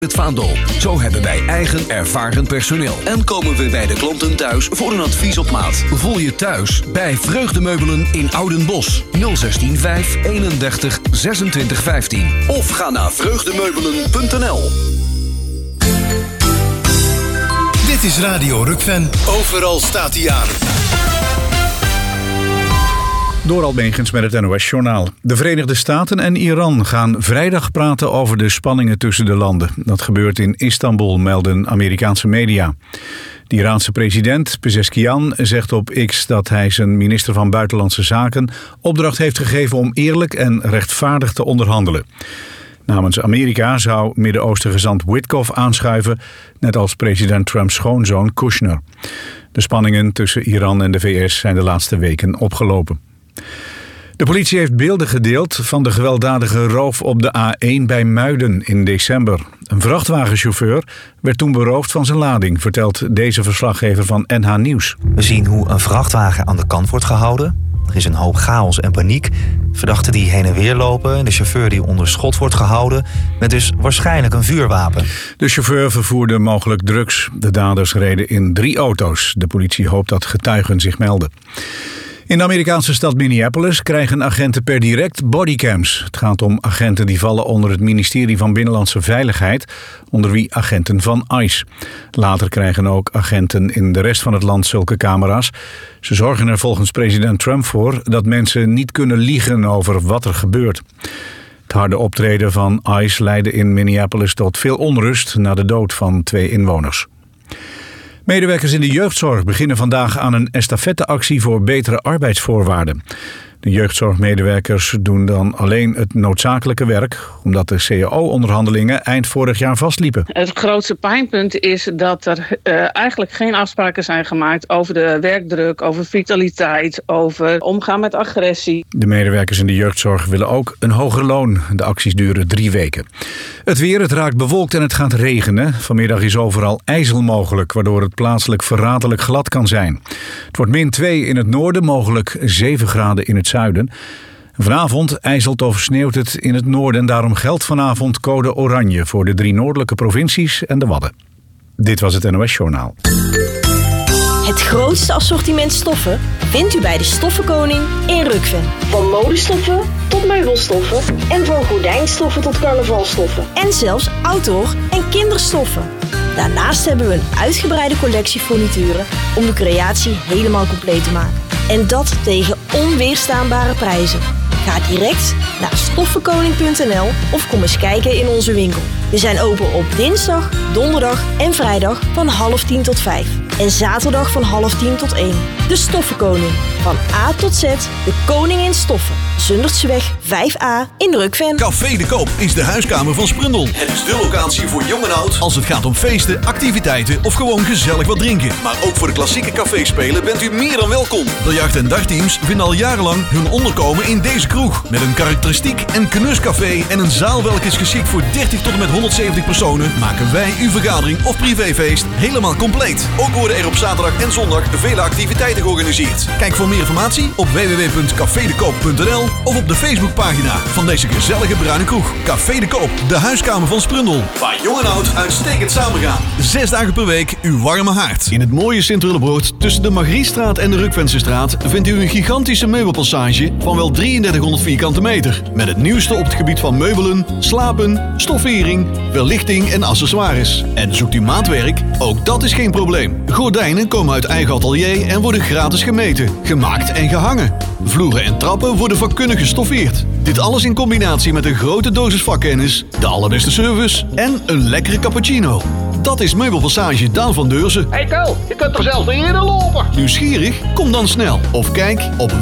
Het vaandel. Zo hebben wij eigen ervaren personeel. En komen we bij de klanten thuis voor een advies op maat. Voel je thuis bij Vreugdemeubelen in Oudenbosch. 016 5 31 26 15. Of ga naar vreugdemeubelen.nl. Dit is Radio Rukven. Overal staat hij aan. Door Almegens met het NOS-journaal. De Verenigde Staten en Iran gaan vrijdag praten over de spanningen tussen de landen. Dat gebeurt in Istanbul, melden Amerikaanse media. De Iraanse president Pezeshkian zegt op X dat hij zijn minister van Buitenlandse Zaken opdracht heeft gegeven om eerlijk en rechtvaardig te onderhandelen. Namens Amerika zou Midden-Oosten gezant Witkoff aanschuiven, net als president Trumps schoonzoon Kushner. De spanningen tussen Iran en de VS zijn de laatste weken opgelopen. De politie heeft beelden gedeeld van de gewelddadige roof op de A1 bij Muiden in december. Een vrachtwagenchauffeur werd toen beroofd van zijn lading, vertelt deze verslaggever van NH Nieuws. We zien hoe een vrachtwagen aan de kant wordt gehouden. Er is een hoop chaos en paniek. Verdachten die heen en weer lopen en de chauffeur die onder schot wordt gehouden met dus waarschijnlijk een vuurwapen. De chauffeur vervoerde mogelijk drugs. De daders reden in 3 auto's. De politie hoopt dat getuigen zich melden. In de Amerikaanse stad Minneapolis krijgen agenten per direct bodycams. Het gaat om agenten die vallen onder het ministerie van Binnenlandse Veiligheid, onder wie agenten van ICE. Later krijgen ook agenten in de rest van het land zulke camera's. Ze zorgen er volgens president Trump voor dat mensen niet kunnen liegen over wat er gebeurt. Het harde optreden van ICE leidde in Minneapolis tot veel onrust na de dood van 2 inwoners. Medewerkers in de jeugdzorg beginnen vandaag aan een estafetteactie voor betere arbeidsvoorwaarden. De jeugdzorgmedewerkers doen dan alleen het noodzakelijke werk, omdat de CAO-onderhandelingen eind vorig jaar vastliepen. Het grootste pijnpunt is dat er eigenlijk geen afspraken zijn gemaakt over de werkdruk, over vitaliteit, over omgaan met agressie. De medewerkers in de jeugdzorg willen ook een hoger loon. De acties duren 3 weken. Het weer, het raakt bewolkt en het gaat regenen. Vanmiddag is overal ijzel mogelijk, waardoor het plaatselijk verraderlijk glad kan zijn. Het wordt -2 in het noorden, mogelijk 7 graden in het zuiden. Vanavond ijzelt of sneeuwt het in het noorden en daarom geldt vanavond code oranje voor de 3 noordelijke provincies en de Wadden. Dit was het NOS Journaal. Het grootste assortiment stoffen vindt u bij de Stoffenkoning in Rukven. Van modestoffen tot meubelstoffen en van gordijnstoffen tot carnavalstoffen. En zelfs outdoor en kinderstoffen. Daarnaast hebben we een uitgebreide collectie furnituren om de creatie helemaal compleet te maken. En dat tegen onweerstaanbare prijzen. Ga direct naar stoffenkoning.nl of kom eens kijken in onze winkel. We zijn open op dinsdag, donderdag en vrijdag van 9:30 tot 5. En zaterdag van 9:30 tot 1. De Stoffenkoning. Van A tot Z, de koning in stoffen. Zundertseweg 5A in Rukven. Café de Koop is de huiskamer van Sprundel. Het is de locatie voor jong en oud als het gaat om feesten, activiteiten of gewoon gezellig wat drinken. Maar ook voor de klassieke caféspelen bent u meer dan welkom. Biljart- en dagteams vinden al jarenlang hun onderkomen in deze kroeg. Met een karakteristiek en knuscafé en een zaal welke is geschikt voor 30 tot en met 170 personen, maken wij uw vergadering of privéfeest helemaal compleet. Ook worden er op zaterdag en zondag vele activiteiten georganiseerd. Kijk voor meer informatie op www.cafedekoop.nl of op de Facebookpagina van deze gezellige bruine kroeg. Café de Koop, de huiskamer van Sprundel. Waar jong en oud uitstekend samengaan. 6 dagen per week uw warme haard. In het mooie Sint-Willebroord tussen de Margriestraat en de Rukvensestraat vindt u een gigantische meubelpassage van wel 3300 vierkante meter. Met het nieuwste op het gebied van meubelen, slapen, stoffering, verlichting en accessoires. En zoekt u maatwerk? Ook dat is geen probleem. Gordijnen komen uit eigen atelier en worden gratis gemeten, gemaakt en gehangen. Vloeren en trappen worden vakkundig gestoffeerd. Dit alles in combinatie met een grote dosis vakkennis, de allerbeste service en een lekkere cappuccino. Dat is Meubelpassage Daan van Deurzen. Hey Kel, je kunt er zelfs niet eerder lopen. Nieuwsgierig? Kom dan snel of kijk op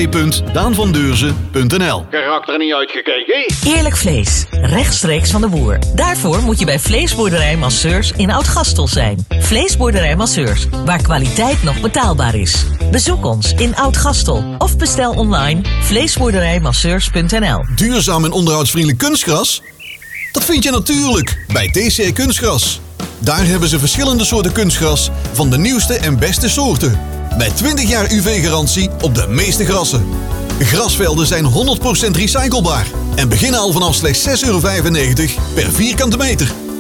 www.daanvandeurzen.nl. Geraakt er niet uitgekeken? Eerlijk vlees, rechtstreeks van de boer. Daarvoor moet je bij Vleesboerderij Masseurs in Oud-Gastel zijn. Vleesboerderij Masseurs, waar kwaliteit nog betaalbaar is. Bezoek ons in Oud-Gastel of bestel online vleesboerderijmasseurs.nl. Duurzaam en onderhoudsvriendelijk kunstgras? Dat vind je natuurlijk bij TC Kunstgras. Daar hebben ze verschillende soorten kunstgras van de nieuwste en beste soorten. Met 20 jaar UV-garantie op de meeste grassen. Grasvelden zijn 100% recyclebaar en beginnen al vanaf slechts €6,95 per vierkante meter.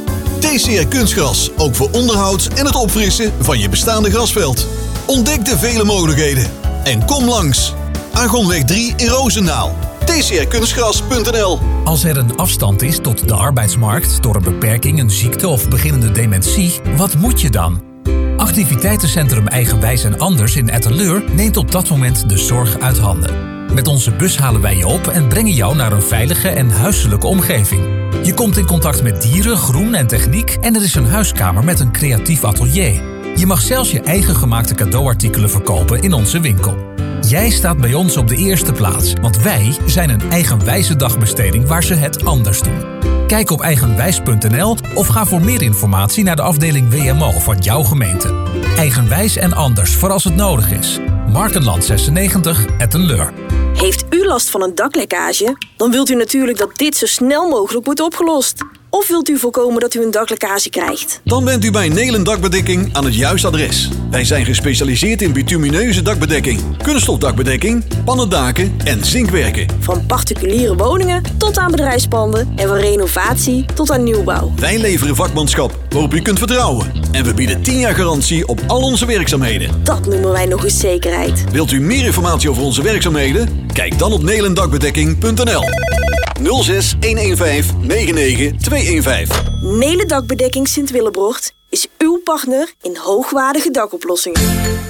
TCR Kunstgras, ook voor onderhoud en het opfrissen van je bestaande grasveld. Ontdek de vele mogelijkheden en kom langs. Argonweg 3 in Roosendaal. tcrkunstgras.nl. Als er een afstand is tot de arbeidsmarkt door een beperking, een ziekte of beginnende dementie, wat moet je dan? Activiteitencentrum Eigenwijs en Anders in Etteleur neemt op dat moment de zorg uit handen. Met onze bus halen wij je op en brengen jou naar een veilige en huiselijke omgeving. Je komt in contact met dieren, groen en techniek en er is een huiskamer met een creatief atelier. Je mag zelfs je eigen gemaakte cadeauartikelen verkopen in onze winkel. Jij staat bij ons op de eerste plaats, want wij zijn een eigenwijze dagbesteding waar ze het anders doen. Kijk op eigenwijs.nl of ga voor meer informatie naar de afdeling WMO van jouw gemeente. Eigenwijs en Anders voor als het nodig is. Markenland 96, Etteleur. Heeft u last van een daklekkage? Dan wilt u natuurlijk dat dit zo snel mogelijk wordt opgelost. Of wilt u voorkomen dat u een daklekkage krijgt? Dan bent u bij Nelen Dakbedekking aan het juiste adres. Wij zijn gespecialiseerd in bitumineuze dakbedekking, kunststofdakbedekking, pannendaken en zinkwerken. Van particuliere woningen tot aan bedrijfspanden en van renovatie tot aan nieuwbouw. Wij leveren vakmanschap waarop u kunt vertrouwen. En we bieden 10 jaar garantie op al onze werkzaamheden. Dat noemen wij nog eens zekerheid. Wilt u meer informatie over onze werkzaamheden? Kijk dan op nelendakbedekking.nl. 06 115 99 215. Nelen Dakbedekking Sint-Willebrocht is uw partner in hoogwaardige dakoplossingen.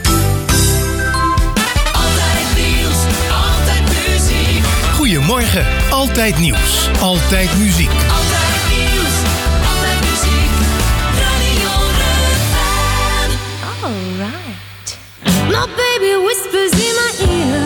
Altijd nieuws, altijd muziek. Goedemorgen, altijd nieuws, altijd muziek. Altijd nieuws, altijd muziek. Radio Rukven. Alright. My baby whispers in my ear.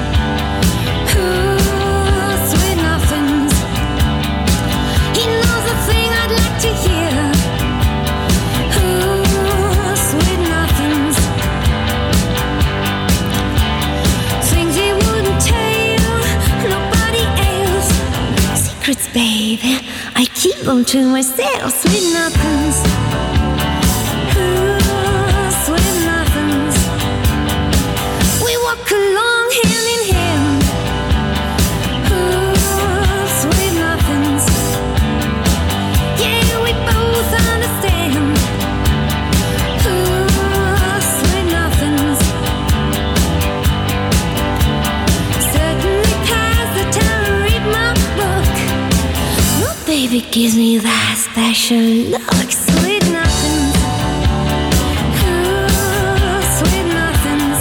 Baby, I keep them to myself. Sweet nothings, sweet nothings. We walk along hand in hand. Sweet nothings. Yeah, we both understand. Sweet nothings. Certainly past the time to read my book. Baby gives me that special look. Sweet nothings. Sweet nothings.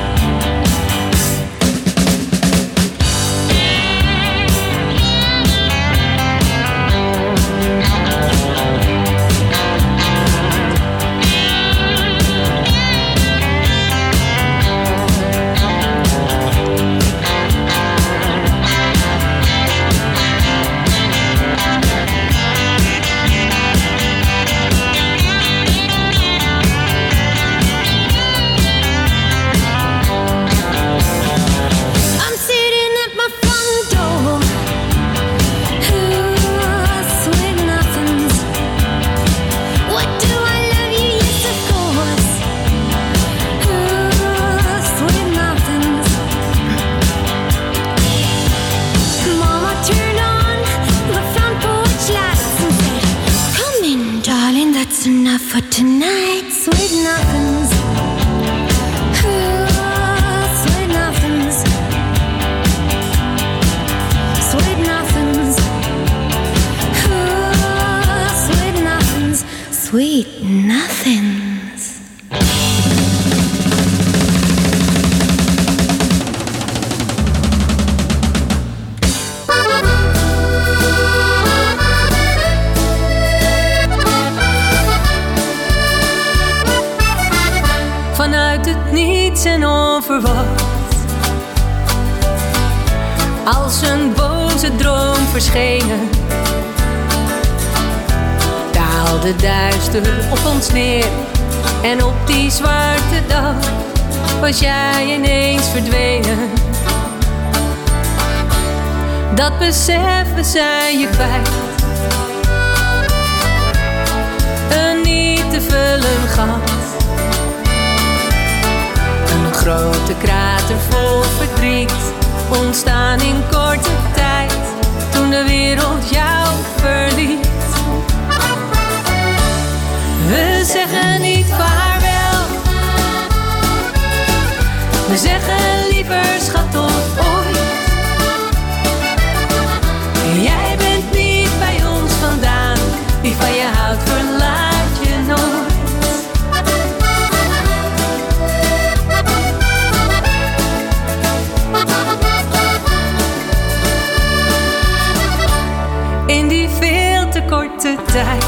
Enough for tonight, sweet nothings. Sweet nothings. Sweet nothings. Sweet nothings. Sweet nothings. Vanuit het niets en onverwacht, als een boze droom verschenen, daalde duister op ons neer. En op die zwarte dag was jij ineens verdwenen. Dat beseffen zijn je kwijt. Een niet te vullen gat. Een grote krater vol verdriet, ontstaan in korte tijd, toen de wereld jou verliet. zeggen niet vaarwel. We zeggen liever schat tot ooit. Jij bent niet bij ons vandaan. Wie van je houdt verlaat je nooit. In die veel te korte tijd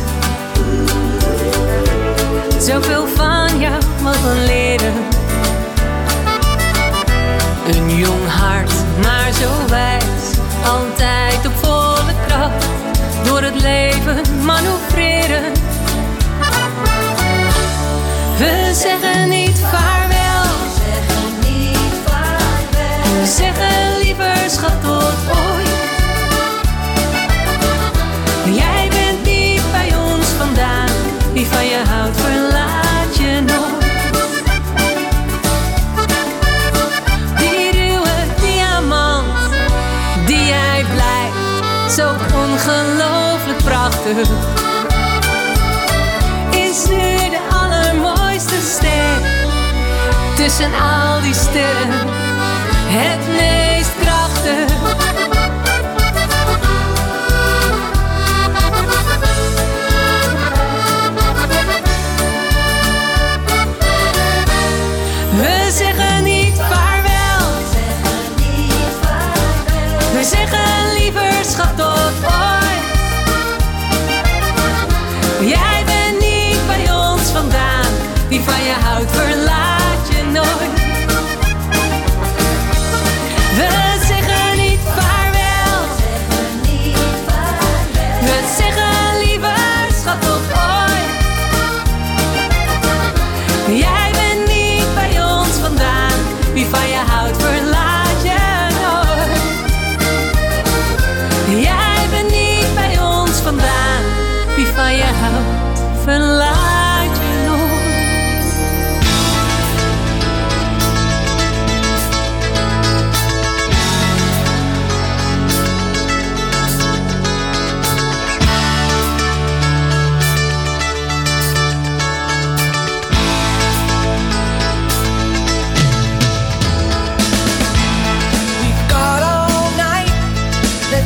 zoveel van jou mogen leren. Een jong hart, maar zo wijs. Altijd op volle kracht. Door het leven manoeuvreren. We zeggen niet vaarwel. We zeggen liever schat tot ooit. Jij bent niet bij ons vandaan. Wie van je houdt verlaat je nooit. Die ruwe diamant die jij blijft, zo ongelooflijk prachtig, is nu de allermooiste ster. Tussen al die sterren het meest krachtig. We zeggen niet vaarwel. We zeggen liever schat tot ooit. Jij bent niet bij ons vandaan. Wie van je houdt verlaat je nooit. We zeggen niet vaarwel. We zeggen liever schat tot ooit. Jij bent niet bij ons vandaan. Wie van je houdt verlaat je nooit. Jij bent niet bij ons vandaan. Wie van je houdt verlaat je nooit.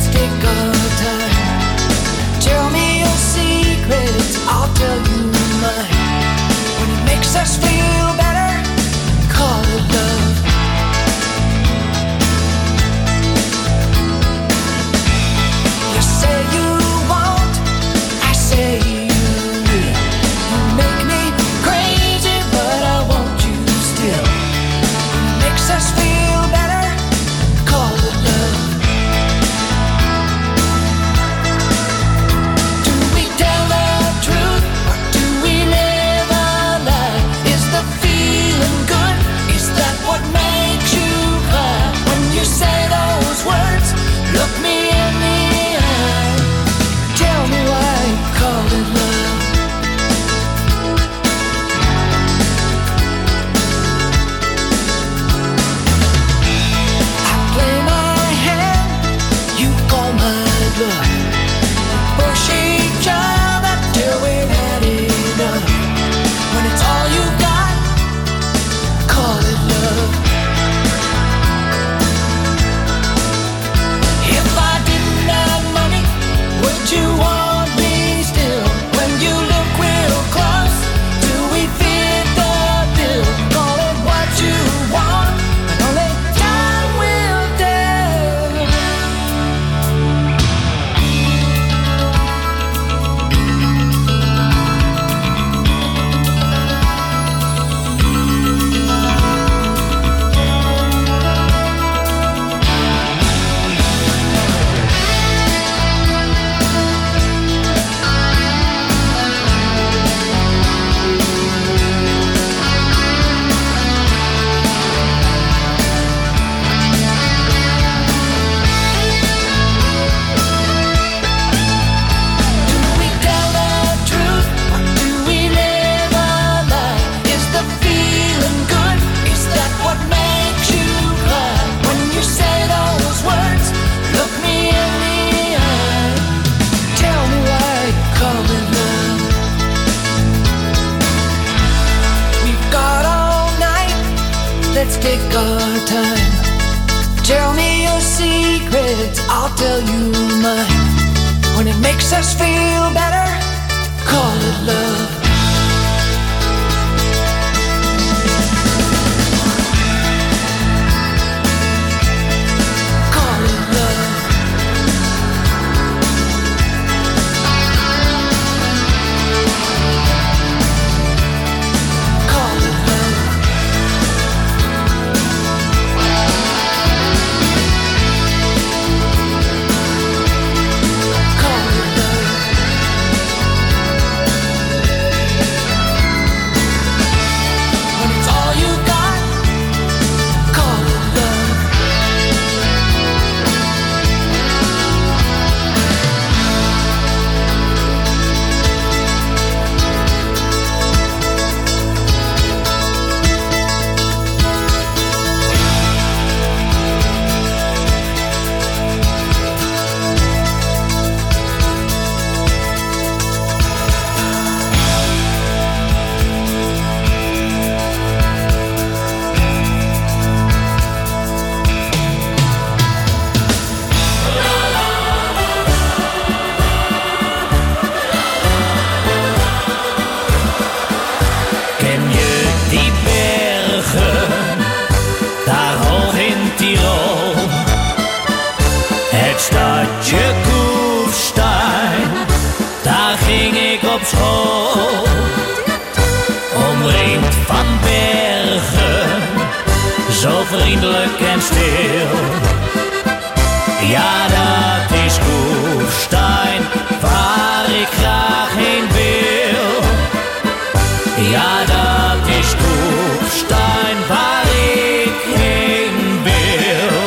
Tell me your secrets, I'll tell you mine. let's take our time. Tell me your secrets, I'll tell you mine. When it makes us feel better, call it love. Vriendelijk en stil. Ja, dat is Kufstein, waar ik graag heen wil. Ja, dat is Kufstein, waar ik heen wil.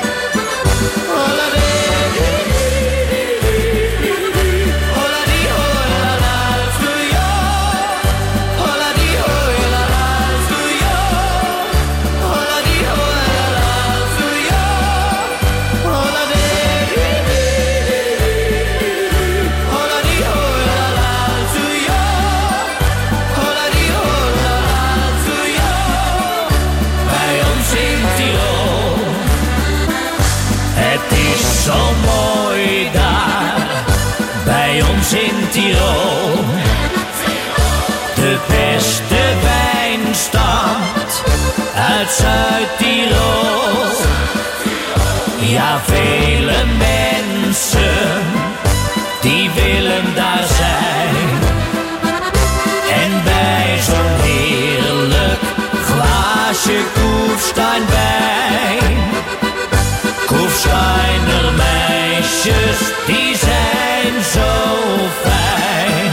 Zo mooi daar, bij ons in Tirol. De beste wijnstad uit Zuid-Tirol. Ja, vele mensen die willen daar zijn. En bij zo'n heerlijk glaasje Kufstein wijn. Kufsteiner meisjes, die zijn zo fijn.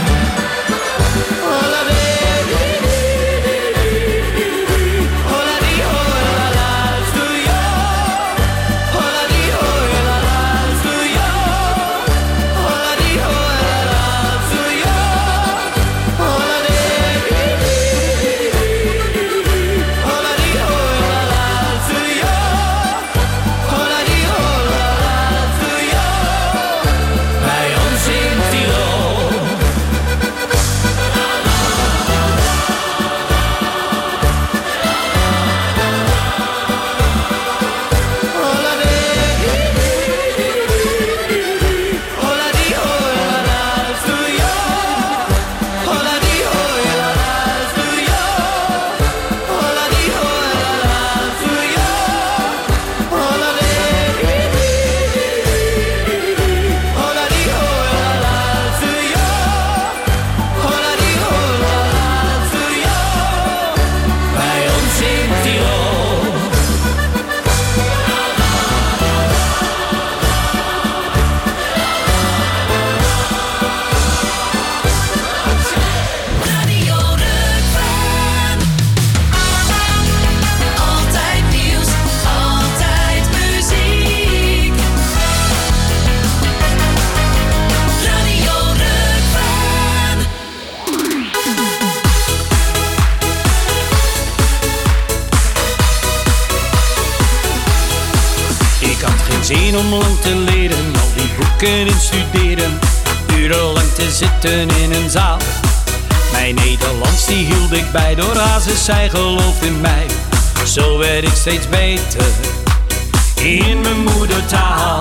zin om lang te leren, al die boeken en studeren, urenlang te zitten in een zaal. Mijn Nederlands die hield ik bij, door Hazes, zij geloof in mij. Zo werd ik steeds beter in mijn moedertaal.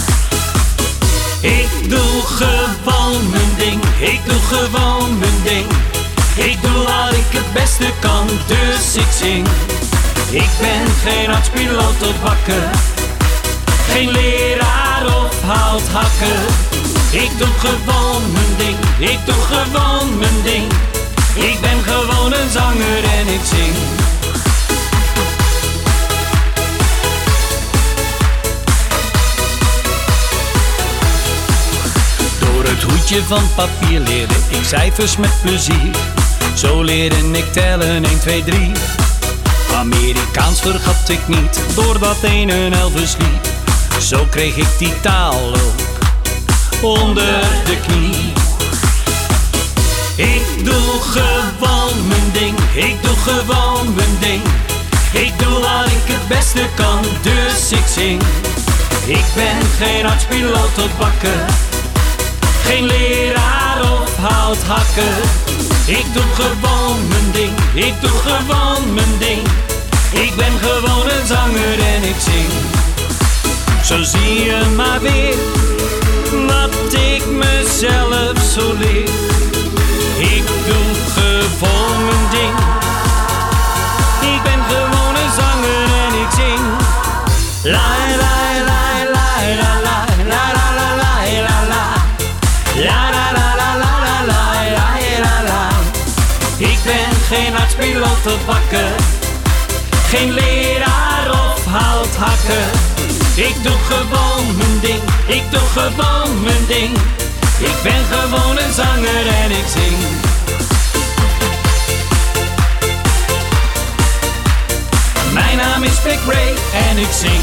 Ik doe gewoon mijn ding, ik doe gewoon mijn ding. Ik doe wat ik het beste kan, dus ik zing. Ik ben geen arts, piloot of bakker, geen leraar of houthakker. Ik doe gewoon mijn ding, ik doe gewoon mijn ding. Ik ben gewoon een zanger en ik zing. Door het hoedje van papier leerde ik cijfers met plezier. Zo leerde ik tellen 1, 2, 3. Amerikaans vergat ik niet, door dat ene Elvis lied. Zo kreeg ik die taal ook onder de knie. Ik doe gewoon mijn ding, ik doe gewoon mijn ding. Ik doe wat ik het beste kan, dus ik zing. Ik ben geen arts, piloot of bakker, geen leraar of houthakker. Ik doe gewoon mijn ding, ik doe gewoon mijn ding. Ik ben gewoon een zanger en ik zing. Zo zie je maar weer wat ik mezelf zo leer. Ik doe gewoon mijn ding. Ik ben gewoon een zanger en ik zing. La la la la la la la la la la la la la la la la la la la. Ik ben geen arts, piloot of bakker, geen leraar of houthakker. Ik doe gewoon mijn ding, ik doe gewoon mijn ding. Ik ben gewoon een zanger en ik zing. Mijn naam is Big Ray en ik zing.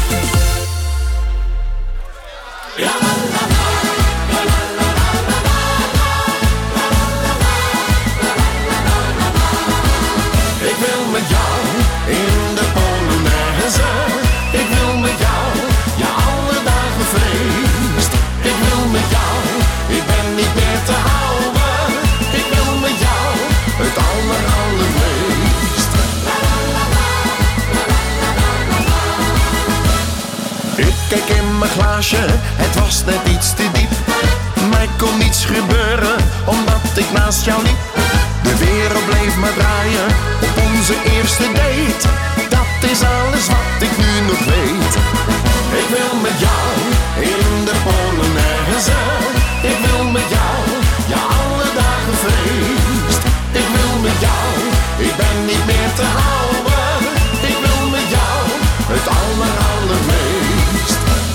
Ik wil met jou in de Polonaise. Ik wil met jou, ja, alle dagen feest. Ik wil met jou, ik ben niet meer te houden. Ik wil met jou, het allermeest. Ik keek in mijn glaasje, het was net iets te diep. Mij kon niets gebeuren, omdat ik naast jou liep. De wereld bleef maar draaien op onze eerste date. Dat is alles wat ik nu nog weet. Ik wil met jou in de Polonaise. Ik wil met jou, ja, alle dagen feest. Ik wil met jou, ik ben niet meer te houden. Ik wil met jou, het allermeest.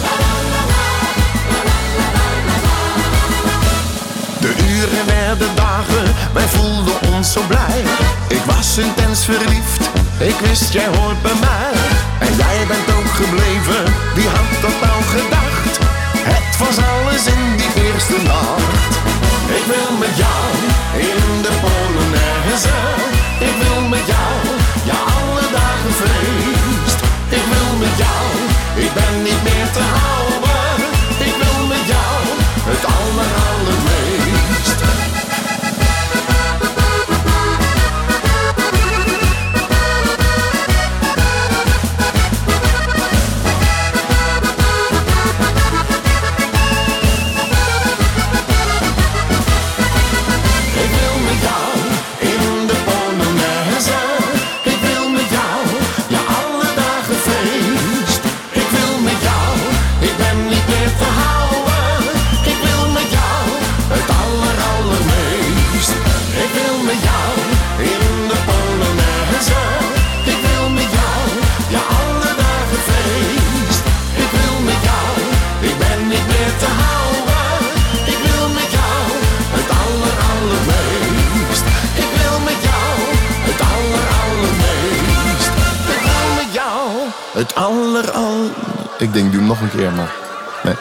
De uren werden dagen, wij voelden ons zo blij. Ik was intens verliefd, ik wist jij hoort bij mij. En jij bent ook gebleven, wie had dat nou gedacht? Het was alles in die eerste nacht. Ik wil met jou in de Polonaise. Ik wil met jou, ja, alle dagen feest. Ik wil met jou, ik ben niet meer te houden. Ik wil met jou, het allermeest. Het Ik denk, doe hem nog een keer, maar nee.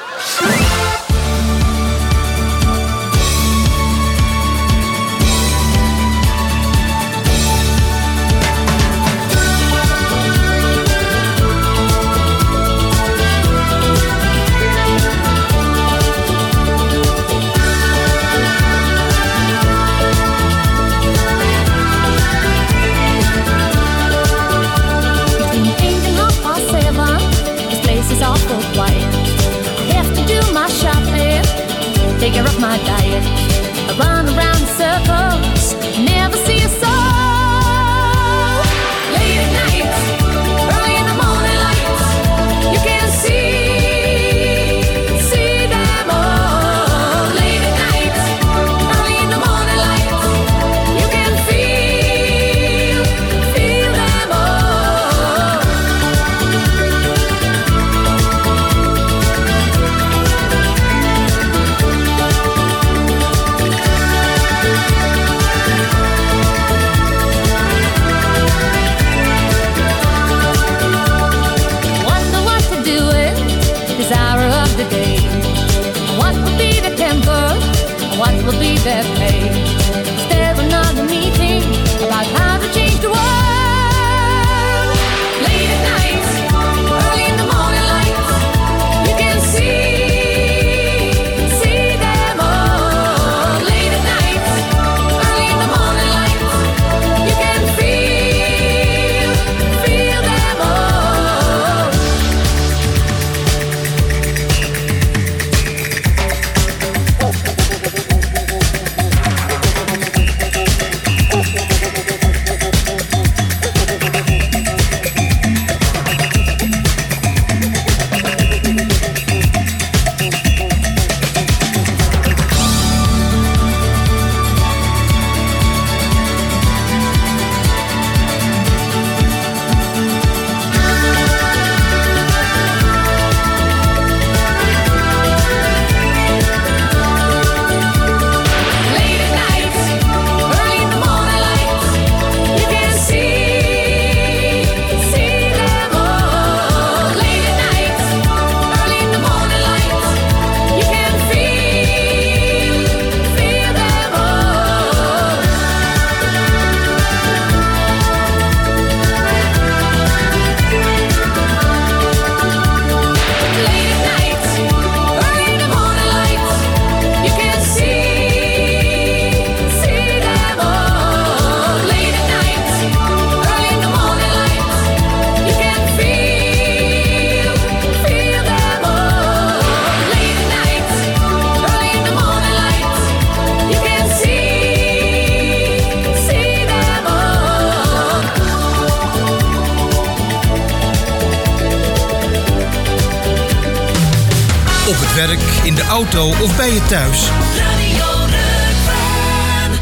werk, in de auto of bij je thuis. Radio Rukven.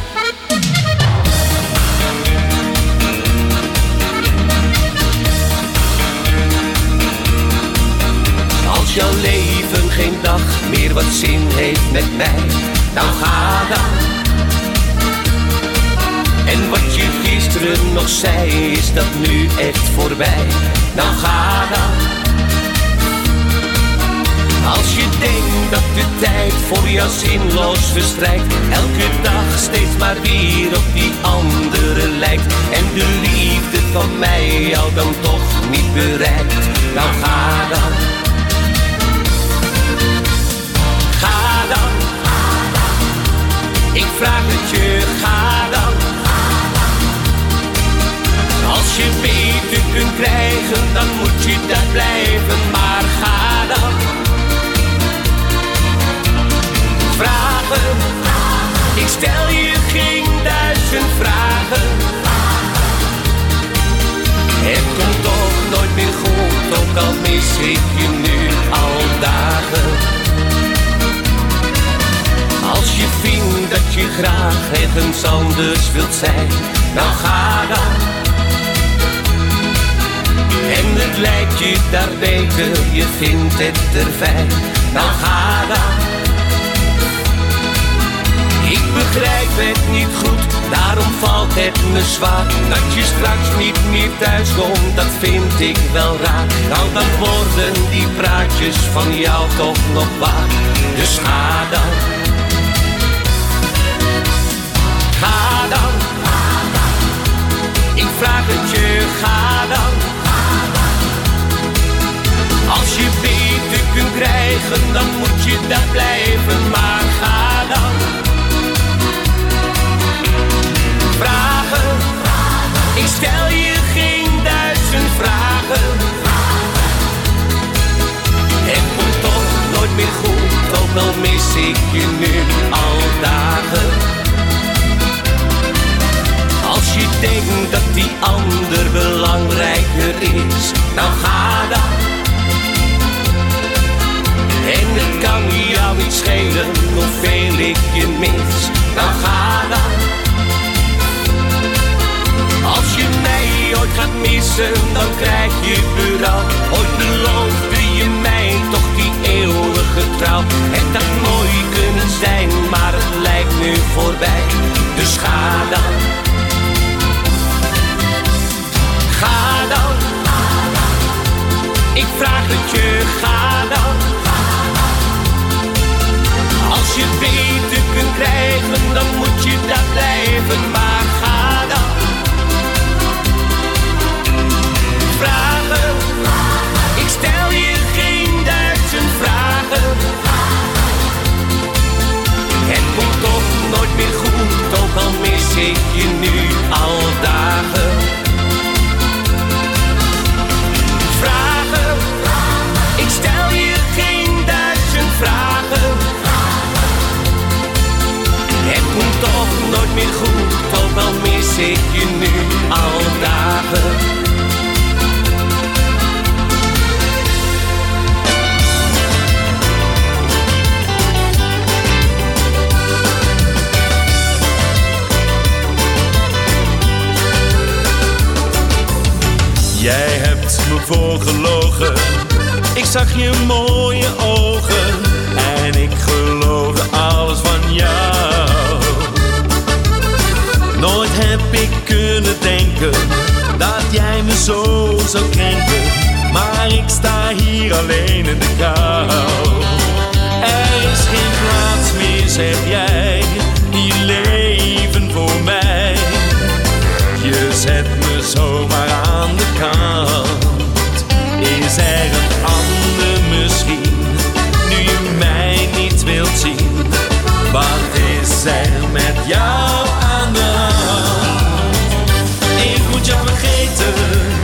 Als jouw leven geen dag meer wat zin heeft met mij, nou ga dan. En wat je gisteren nog zei, is dat nu echt voorbij, nou ga dan. Als je denkt dat de tijd voor jou zinloos verstrijkt, elke dag steeds maar weer op die andere lijkt, en de liefde van mij jou dan toch niet bereikt, nou ga dan. Ga dan. Ik vraag het je, ga dan. Als je beter kunt krijgen, dan moet je daar blijven, maar ga dan. Vragen, ik stel je geen 1000 vragen. Het komt toch nooit meer goed, ook al mis ik je nu al dagen. Als je vindt dat je graag ergens anders wilt zijn, nou ga dan. En het lijkt je daar beter, je vindt het er fijn, nou ga dan. Ik begrijp het niet goed, daarom valt het me zwaar. Dat je straks niet meer thuis komt, dat vind ik wel raar. Nou dan worden die praatjes van jou toch nog waar. Dus ga dan. Ga dan. Ik vraag het je, ga dan. Als je beter kunt krijgen, dan moet je daar blijven, maar ga dan. Vragen, ik stel je geen 1000 vragen. Het komt toch nooit meer goed, ook al mis ik je nu al dagen. Als je denkt dat die ander belangrijker is, nou ga dan. En het kan jou niet schelen hoeveel ik je mis, nou ga dan. Als je mij ooit gaat missen, dan krijg je berouw. Ooit beloofde je mij toch die eeuwige trouw. Het had mooi kunnen zijn, maar het lijkt nu voorbij. Dus ga dan. Ga dan. Ik vraag het je, ga dan. Als je beter kunt krijgen, dan moet je daar blijven, maar ga dan. Vragen, ik stel je geen 1000 vragen. Het komt toch nooit meer goed, ook al mis ik je nu al dagen. Vragen, ik stel je geen 1000 vragen. Het komt toch nooit meer goed, ook al mis ik je nu al dagen. Jij hebt me voorgelogen, ik zag je mooie ogen en ik geloofde alles van jou. Nooit heb ik kunnen denken dat jij me zo zou krenken, maar ik sta hier alleen in de kou. Er is geen plaats meer, zeg jij, in je leven voor mij. Je zet me zomaar aan de kant. Is er een ander misschien, nu je mij niet wilt zien? Wat is er met jou aan de hand? Ik moet jou vergeten,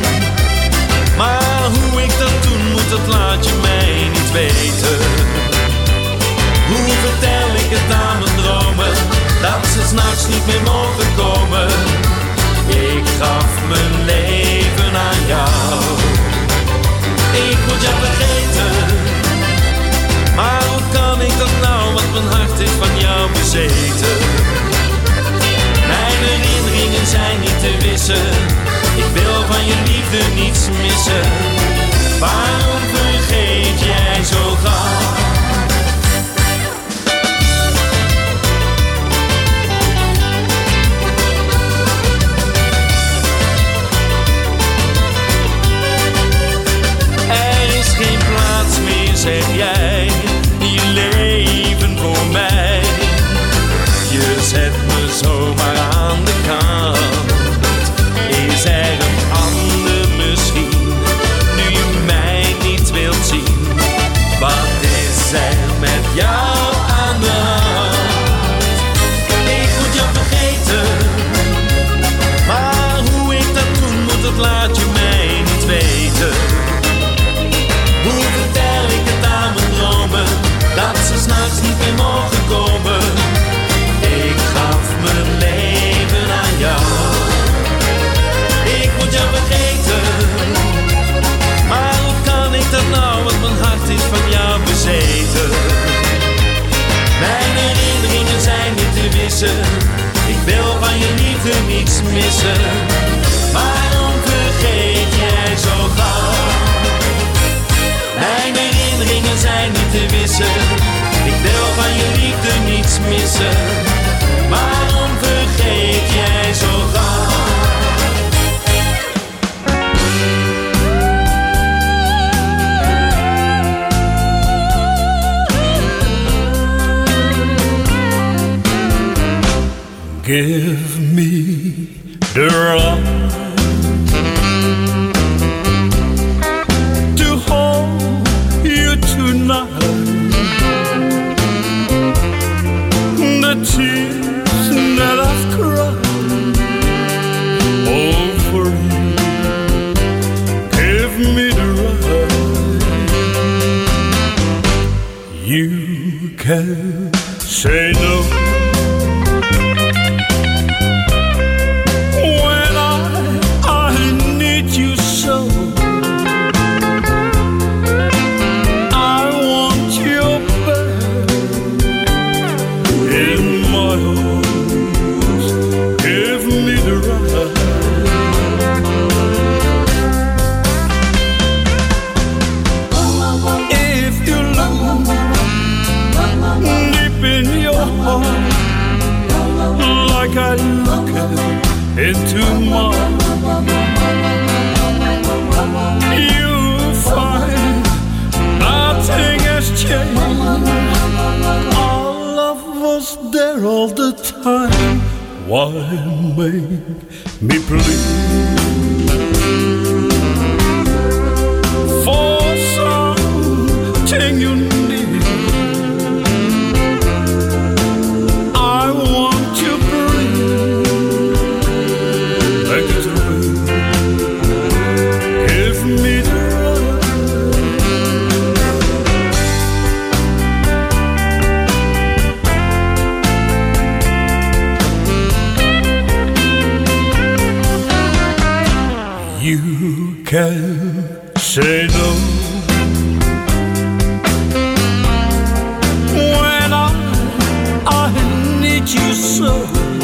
maar hoe ik dat doen moet, dat laat je mij niet weten. Hoe vertel ik het aan mijn dromen, dat ze 's nachts niet meer mogen komen? Ik gaf mijn leven aan jou. Ik moet jou vergeten, maar hoe dat nou, wat mijn hart is van jou bezeten. Mijn herinneringen zijn niet te wissen. Ik wil van je liefde niets missen. Waarom vergeet jij zo gauw? Er is geen plaats meer, zeg jij, in je leven voor mij. Je zet me zomaar aan de kant. Is er een ander misschien, nu je mij niet wilt zien? Wat is er met jou aan de hand? Ik moet jou vergeten, maar hoe ik dat doen moet, dat laat je mij niet weten. Hoe vertel ik het aan mijn dromen, dat ze 's nachts niet meer mogen komen? Ik gaf mijn leven aan jou. Ik moet jou vergeten, maar hoe kan ik dat nou, want mijn hart is van jou bezeten. Mijn herinneringen zijn niet te wissen. Ik wil van je liefde niets missen. Waarom vergeet jij zo gauw? Mijn herinneringen zijn niet te wissen. Ik wil van je liefde niets missen. Waarom vergeet jij zo gauw? Give me the right to hold you tonight. The tears that I've cried over you. Give me the right. You can say no. Like I look into mine, you find nothing has changed. Our love was there all the time. Why make me bleed for something you need? Can say no when I need you so.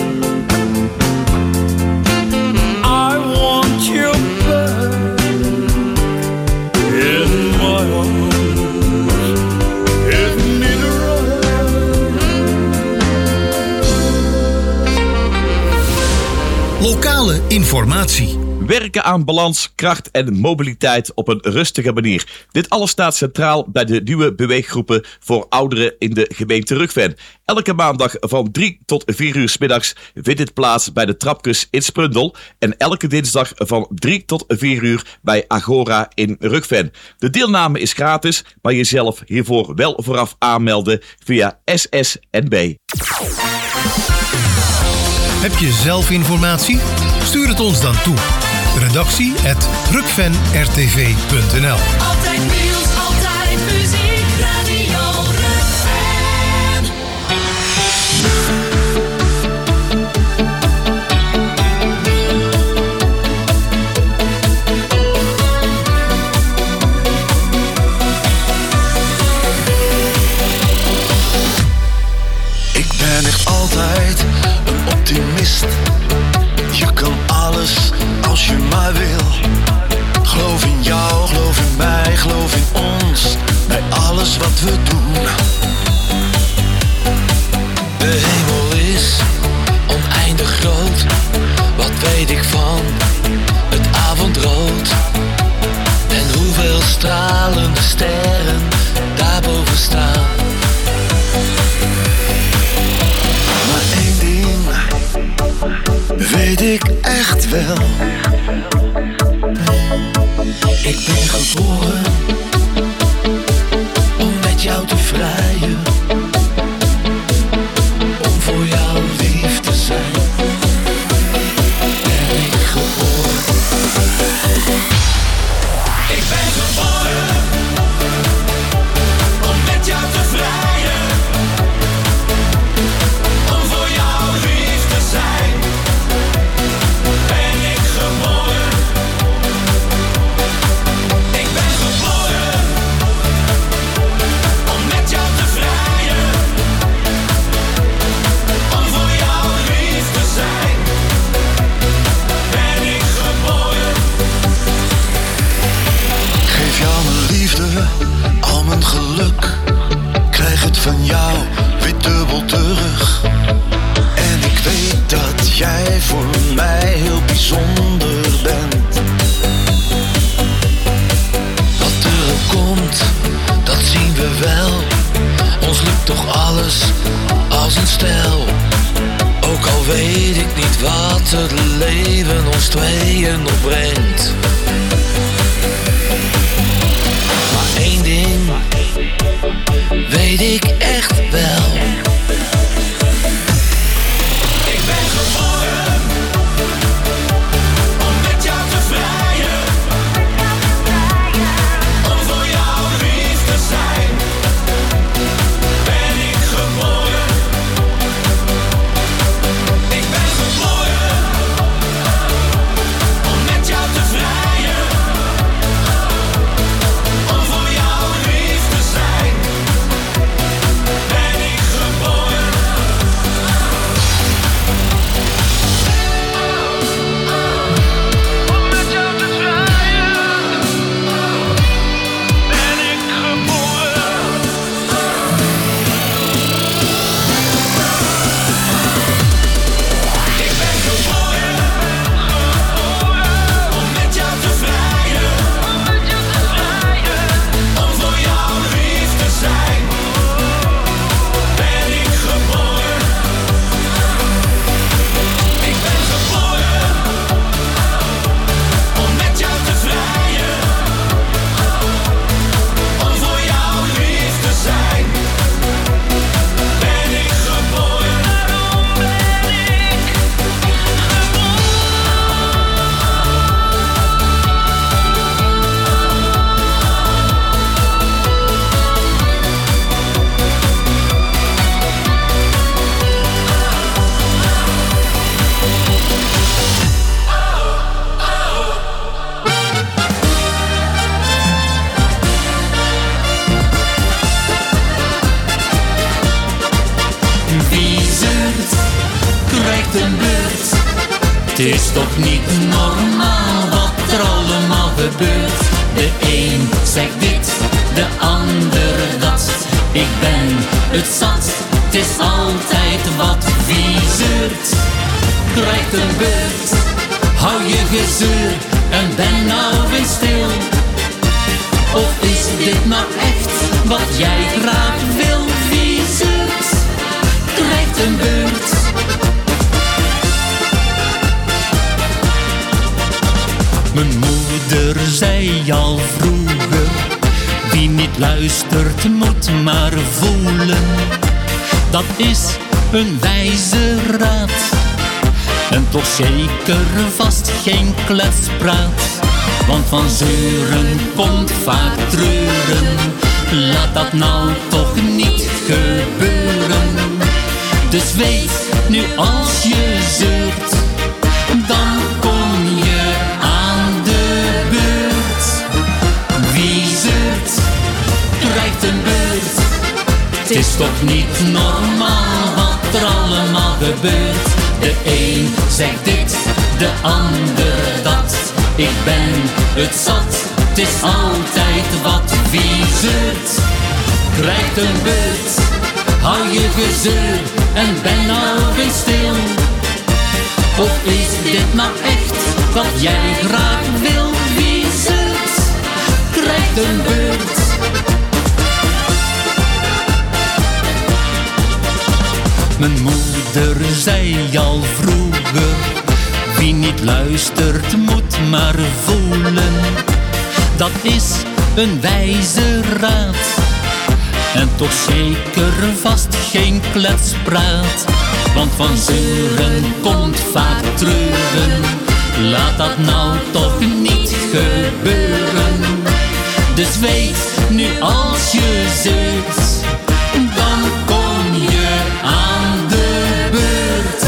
I want you back in my arms. Give me the right. Lokale informatie. Werken aan balans, kracht en mobiliteit op een rustige manier. Dit alles staat centraal bij de nieuwe beweeggroepen voor ouderen in de gemeente Rugven. Elke maandag van 3 tot 4 uur 's middags vindt dit plaats bij de Trapkus in Sprundel. En elke dinsdag van 3 tot 4 uur bij Agora in Rugven. De deelname is gratis, maar jezelf hiervoor wel vooraf aanmelden via SSNB. Heb je zelf informatie? Stuur het ons dan toe. redactie@rukvenrtv.nl. Altijd nieuws, altijd muziek, Radio Rukven. maar wil. Geloof in jou, geloof in mij, geloof in ons. Bij alles wat we doen. De hemel is oneindig groot. Wat weet ik van het avondrood? En hoeveel stralende sterren daarboven staan. Maar één ding weet ik echt wel. Ik ben geboren om met jou te vrijen. Om voor jou lief te zijn. Ben ik geboren. Ik ben geboren om met jou te vrijen. Om voor jou lief te zijn. Ben ik geboren. Ik ben geboren om met jou te vrijen. Om voor jou lief te zijn. Ben ik geboren. Geef jou mijn liefde, al mijn geluk. Krijg het van jou weer dubbel terug. En ik weet dat jij voor mij heel bijzonder bent. Wat er ook komt, dat zien we wel. Ons lukt toch alles als een stel. Ook al weet ik niet wat het leven ons tweeën opbrengt. Maar één ding weet ik echt wel. Ik ben geboren om met jou te vrijen. Om voor jou lief te zijn. Ben ik geboren. Ik ben geboren om met jou te vrijen. Om voor jou lief te zijn. Ben ik geboren. Om met jou te vrijen. Ben ik geboren. Ik ben geboren om met jou te vrijen. Om voor jou lief te zijn. Ben ik geboren. Ik ben geboren om met jou te vrijen. Om voor jou lief te zijn. Ben ik geboren. Daarom ben ik Wie zeurt, krijgt een beurt. Het is toch niet normaal wat er allemaal gebeurt. De een zegt dit, de ander dat. Ik ben het zat, het is altijd wat. Wie zeurt, krijgt een beurt. Hou je gezeur en ben nou weer stil. Of is dit nou echt wat jij graag wil? Wie zeurt, krijgt een beurt. Mijn moeder zei al vroeger: wie niet luistert moet maar voelen. Dat is een wijze raad. En toch zeker vast geen kletspraat. Want van zeuren komt vaak treuren. Laat dat nou toch niet gebeuren. Dus weet, nu als je zeurt, dan kom je aan de beurt. Wie zeurt, krijgt een beurt. Het is toch niet normaal wat er allemaal gebeurt. De een zegt dit, de ander dat. Ik ben het zat, het is altijd wat. Wie zeurt, krijgt een beurt. Hou je gezeur en ben alweer stil. Of is dit nou echt wat jij graag wil? Wie zeurt, krijgt een beurt. Mijn moeder zei al vroeger, wie niet luistert moet maar voelen. Dat is een wijze raad. En toch zeker vast geen kletspraat. Want van zeuren komt vaak treuren. Laat dat nou toch niet gebeuren. Dus weet, nu als je zeurt, dan kom je aan de beurt.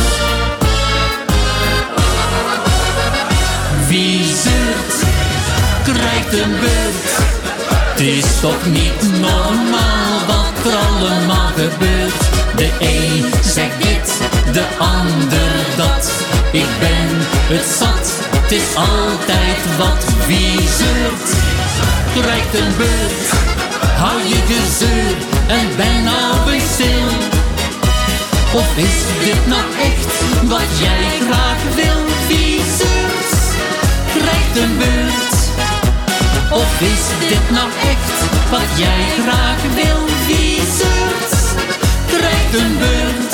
Wie zeurt, krijgt een beurt. Het is toch niet normaal wat er allemaal gebeurt. De een zegt dit, de ander dat. Ik ben het zat, het is altijd wat. Wie zeurt, krijgt een beurt. Hou je gezeur en ben alweer stil. Of is dit nou echt wat jij graag wil? Wie zeurt, krijgt een beurt. Of is dit nou echt wat jij graag wil? Wie zeurt, krijgt een beurt.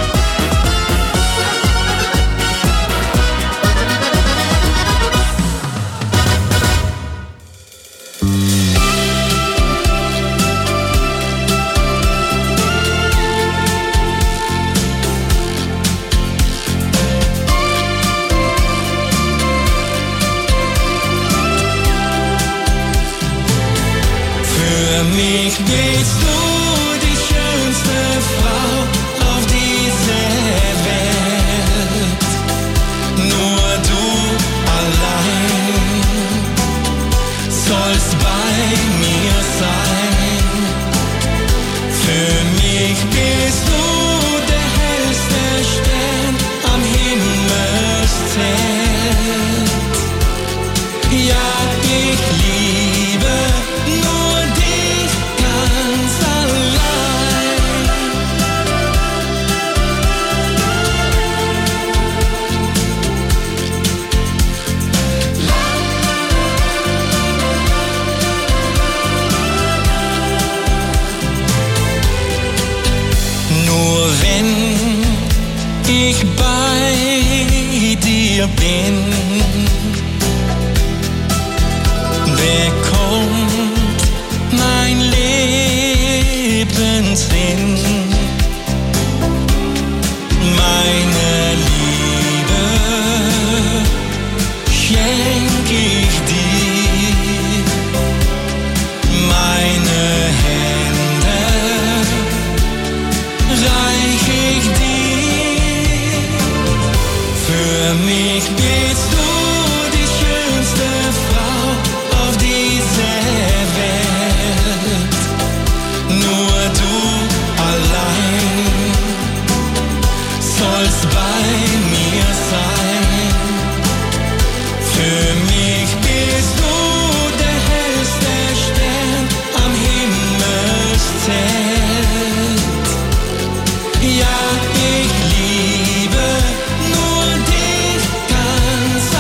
Für mich bist du die schönste Frau auf dieser Welt. Nur du allein sollst bei mir sein. Für mich bist du der hellste Stern am Himmelszelt. Ja, ich liebe nur dich ganz allein. Nur wenn ich bei dir bin, bekommt mein Lebenssinn. Meine Liebe schenk ich dir, meine Hände reich ich dir. Für mich bist du die schönste Frau auf dieser Welt. Nur du allein sollst bei mir sein. Für mich bist du der hellste Stern am Himmelszelt. Ja, ich liebe nur dich ganz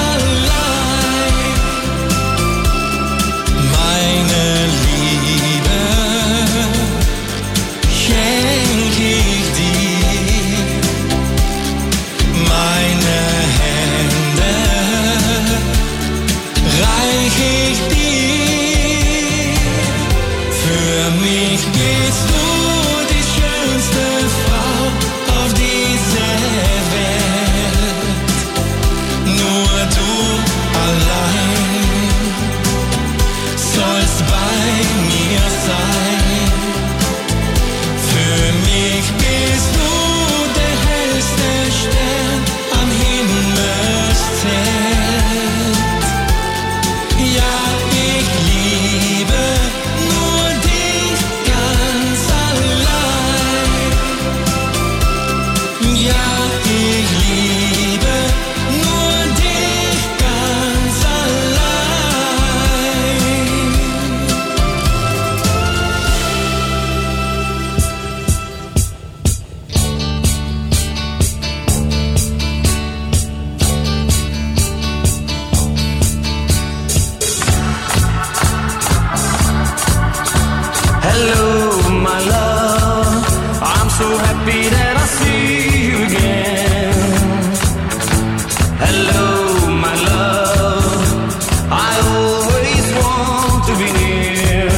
Hello, my love, I always want to be near.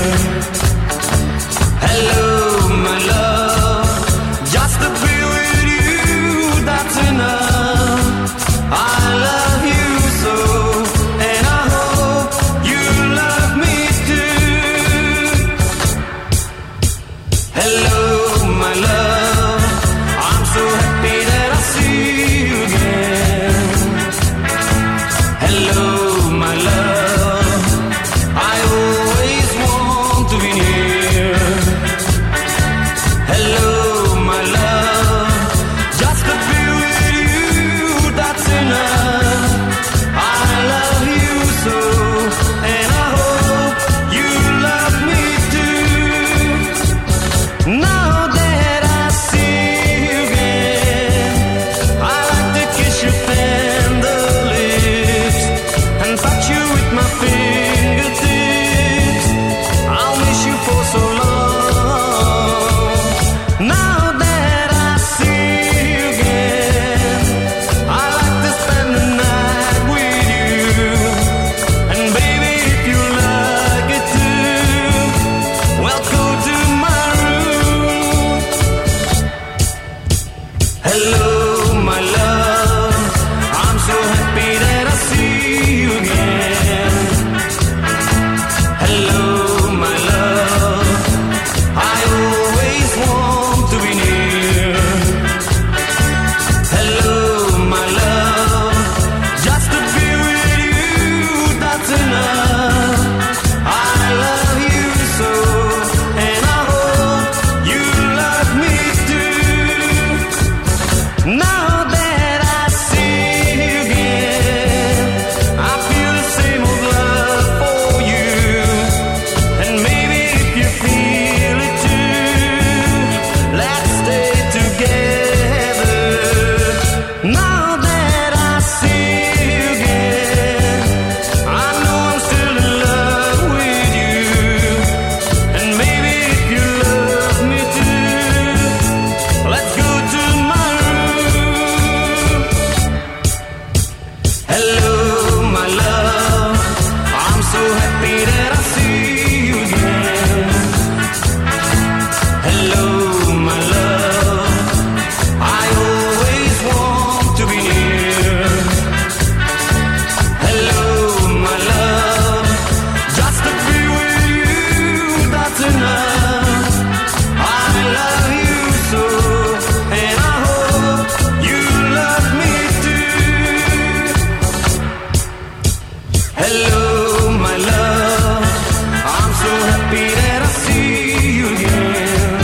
Hello, my love, just to be with you, that's enough. I love you so, and I hope you love me too. Hello, my love, I'm so happy that I see you again. Hello, my love, I always want to be near. Hello, my love, just to be with you, that's enough. I love you so, and I hope you love me too. Now that I see you again, I like to kiss your tender lips and touch you with my fingertips. I'll miss you for so long. Now that I see you again, I like to spend the night with you. And baby, if you like it too, well, go to my room. Hello, my love, I'm so happy that I see you again. Hello, my love, I always want to be near. Hello, my love, just to be with you, that's enough. I love you so, and I hope you love me too. Now that I see you again, I feel the same old love for you. And maybe if you feel it too, let's stay together. Now that I see you again, I know I'm still in love with you. And maybe if you love me too, let's go to my room. Hello, my love, I'm so happy that I see you again. Hello, my love, I always want to be near. Hello, my love, just to be with you, that's enough. I love you so, and I hope you love me too. Hello, my love, I'm so happy that I see you again.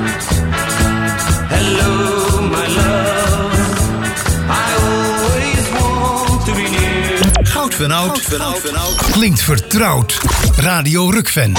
Hello, my love, I always want to be near. Goud van Oud klinkt vertrouwd. Radio Rukven.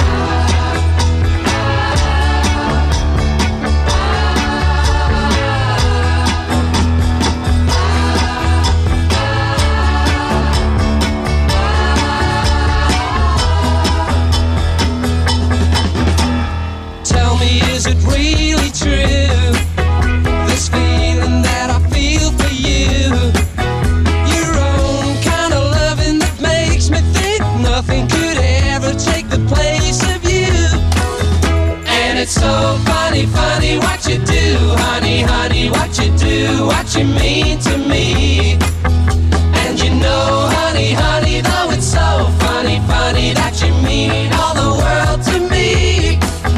Tell me, is it really true? This feeling that I feel for you. Your own kind of loving that makes me think nothing could ever take the place of you. And it's so funny, funny what you do, honey, honey, what you do, what you mean to me. And you know, honey, honey, though it's so funny, funny that you mean all the world to me.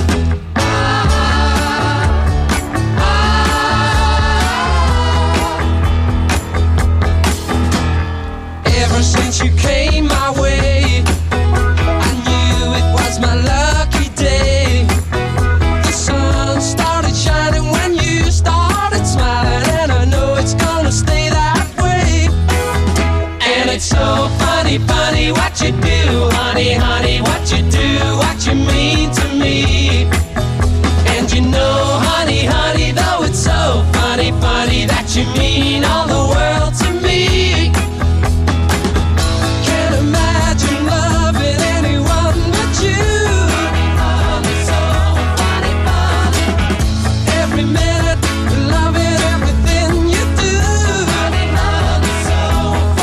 Ever since you came my way, I knew it was my lucky day. The sun started shining when you started smiling, and I know it's gonna stay that way. And it's so funny, funny what you do, honey, honey, what you do, what you mean to me. And you know, honey, honey, though it's so funny, funny that you mean all the world to me. Can't imagine loving anyone but you. So funny, funny. Every minute, loving everything you do. So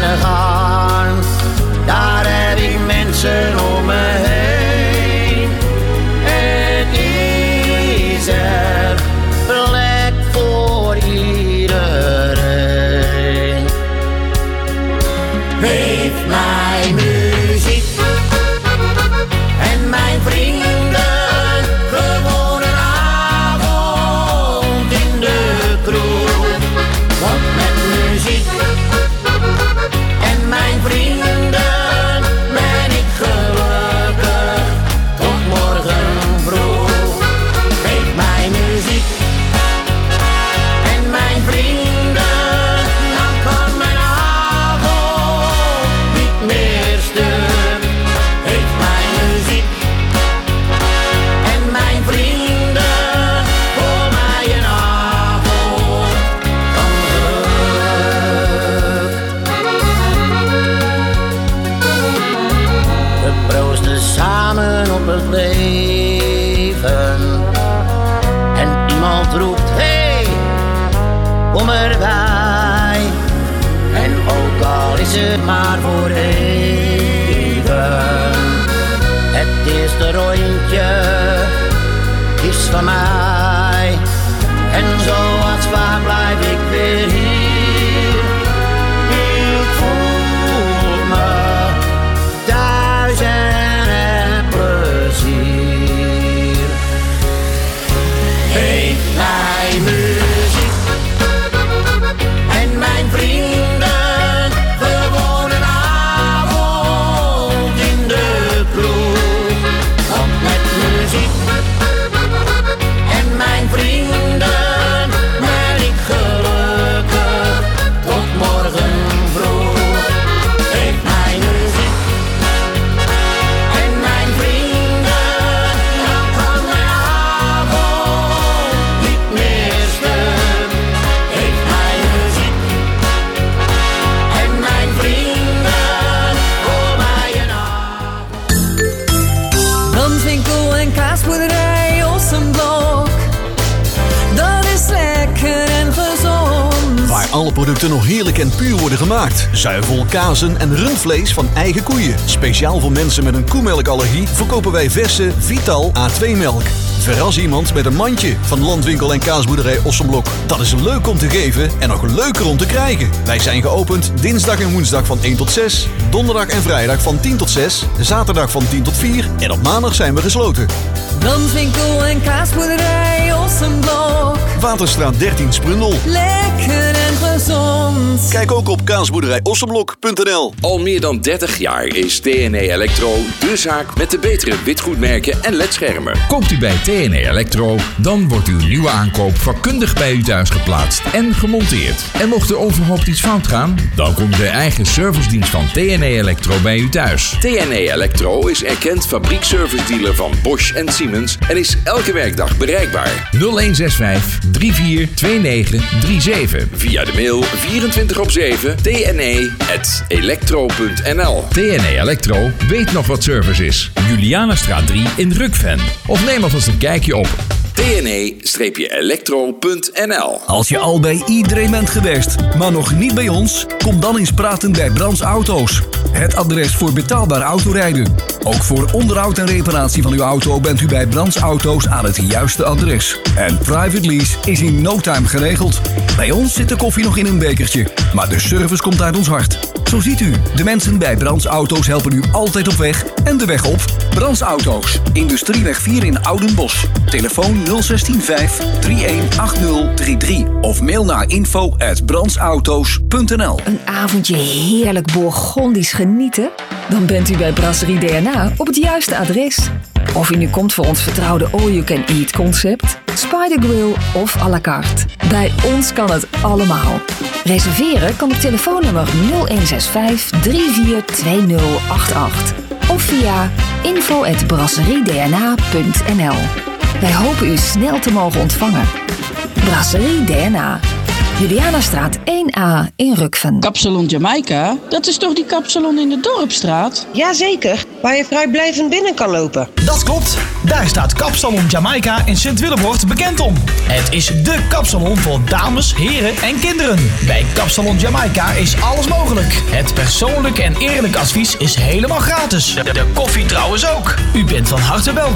gaan. Daar heb ik mensen om me heen. En is er plek voor iedereen. Heeft mijn muziek en mijn vrienden gewoon een avond in de kroeg. Want met muziek en mijn vrienden ben ik gelukkig tot morgen vroeg. Geef mij muziek en mijn vrienden, dan kan mijn avond niet meer stuk. Geef mij muziek en mijn vrienden, voor mij een avond van geluk. We proosten samen op het leven. En iemand roept, hey, kom erbij. En ook al is het maar voor even. Het eerste rondje is van mij. En zoals vaak blijf ik weer hier. Ik voel me thuis en heb plezier. Geef mij muziek en mijn vrienden, gewoon een avond in de kroeg. Want met muziek en mijn vrienden ben ik gelukkig tot morgen vroeg. Geef mij muziek en mijn vrienden, dan kan mijn avond niet meer stuk. Geef mij muziek en mijn vrienden, voor mij een avond. Brandwinkel en kaasboerderij Ossenblok. Dat is lekker en gezond. Waar alle producten nog heerlijk en puur worden gemaakt. Zuivel, kazen en rundvlees van eigen koeien. Speciaal voor mensen met een koemelkallergie verkopen wij verse Vital A2-melk. Verras iemand met een mandje van Landwinkel en kaasboerderij Ossenblok. Dat is leuk om te geven en nog leuker om te krijgen. Wij zijn geopend dinsdag en woensdag van 1 tot 6. Donderdag en vrijdag van 10 tot 6. Zaterdag van 10 tot 4. En op maandag zijn we gesloten. Brandwinkel en kaasboerderij Ossenblok. Waterstraat 13 Sprundel. Lekker en gezond. Kijk ook op kaasboerderijossenblok.nl. Al meer dan 30 jaar is TNE Electro de zaak met de betere witgoedmerken en ledschermen. Koopt u bij TNE Electro, dan wordt uw nieuwe aankoop vakkundig bij u thuis geplaatst en gemonteerd. En mocht er onverhoopt iets fout gaan, dan komt de eigen servicedienst van TNE Electro bij u thuis. TNE Electro is erkend fabriekservice-dealer van Bosch en Siemens en is elke werkdag bereikbaar. 0165 342937. Via de mail 24/7 tne@electro.nl. TNE Electro weet nog wat service is. Julianastraat 3 in Rukven. Of neem alvast een kijkje op tne-electro.nl. Als je al bij iedereen bent geweest, maar nog niet bij ons, kom dan eens praten bij Brands Auto's. Het adres voor betaalbaar autorijden. Ook voor onderhoud en reparatie van uw auto bent u bij Brands Auto's aan het juiste adres. En private lease is in no time geregeld. Bij ons zit de koffie nog in een bekertje, maar de service komt uit ons hart. Zo ziet u, de mensen bij Brands Auto's helpen u altijd op weg en de weg op. Brands Auto's, Industrieweg 4 in Oudenbosch. Telefoon 016 5 318033 of mail naar info@brandsauto's.nl. Een avondje heerlijk Bourgondisch genieten? Dan bent u bij Brasserie DNA op het juiste adres. Of u nu komt voor ons vertrouwde all-you-can-eat concept, Spider Grill of à la carte. Bij ons kan het allemaal. Reserveren kan op telefoonnummer 0165 342088 of via info@brasseriedna.nl. Wij hopen u snel te mogen ontvangen. Brasserie DNA. Julianastraat 1A in Rukven. Kapsalon Jamaica? Dat is toch die kapsalon in de Dorpstraat? Jazeker, waar je vrijblijvend binnen kan lopen. Dat klopt. Daar staat Kapsalon Jamaica in Sint-Willebord bekend om. Het is dé kapsalon voor dames, heren en kinderen. Bij Kapsalon Jamaica is alles mogelijk. Het persoonlijk en eerlijk advies is helemaal gratis. De koffie trouwens ook. U bent van harte welkom.